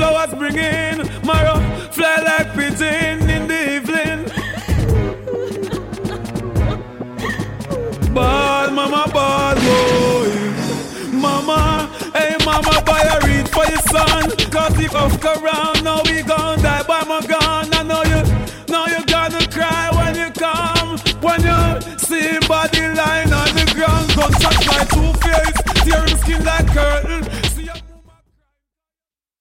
flowers bringing. Marrow fly like pigeon in the evening. Bad mama, bad boy. Mama, hey mama, buy a read for your son. Cause if I fuck around, now we gon' die by my gun. I know you gonna cry when you come. When you see body line on the ground. Gunshot by 2 face, tearing skin like curtain.